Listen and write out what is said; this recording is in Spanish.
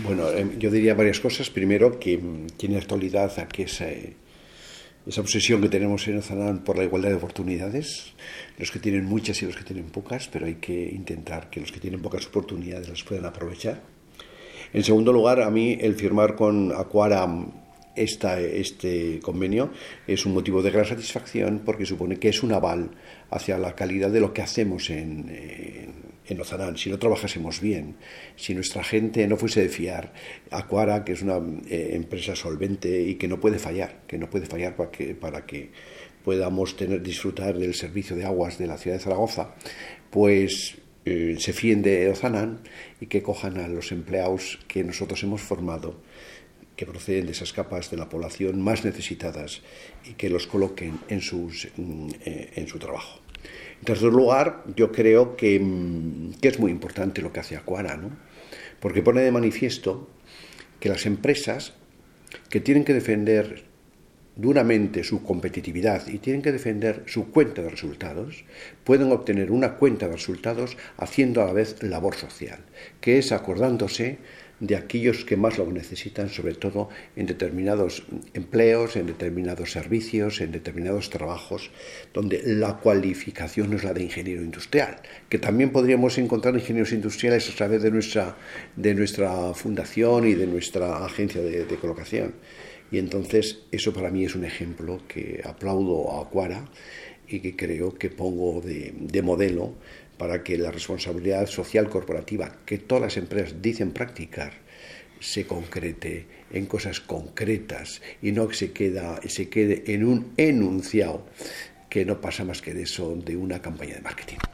Bueno, yo diría varias cosas. Primero, que tiene actualidad a que esa obsesión que tenemos en Ozanan por la igualdad de oportunidades, los que tienen muchas y los que tienen pocas, pero hay que intentar que los que tienen pocas oportunidades las puedan aprovechar. En segundo lugar, a mí el firmar con Aquara este convenio es un motivo de gran satisfacción porque supone que es un aval hacia la calidad de lo que hacemos en Ozanan. Si no trabajásemos bien, si nuestra gente no fuese de fiar, Aquara, que es una empresa solvente y que no puede fallar para que podamos disfrutar del servicio de aguas de la ciudad de Zaragoza, pues se fíen de Ozanan y que cojan a los empleados que nosotros hemos formado, que proceden de esas capas de la población más necesitadas y que los coloquen en su trabajo. En tercer lugar, yo creo que es muy importante lo que hace Aquara, ¿no? Porque pone de manifiesto que las empresas que tienen que defender duramente su competitividad y tienen que defender su cuenta de resultados, pueden obtener una cuenta de resultados haciendo a la vez labor social, que es acordándose de aquellos que más lo necesitan, sobre todo en determinados empleos, en determinados servicios, en determinados trabajos, donde la cualificación es la de ingeniero industrial, que también podríamos encontrar ingenieros industriales a través de nuestra fundación y de nuestra agencia de colocación. Y entonces eso para mí es un ejemplo que aplaudo a Aquara y que creo que pongo de modelo para que la responsabilidad social corporativa que todas las empresas dicen practicar se concrete en cosas concretas y no que se quede en un enunciado que no pasa más que de eso, de una campaña de marketing.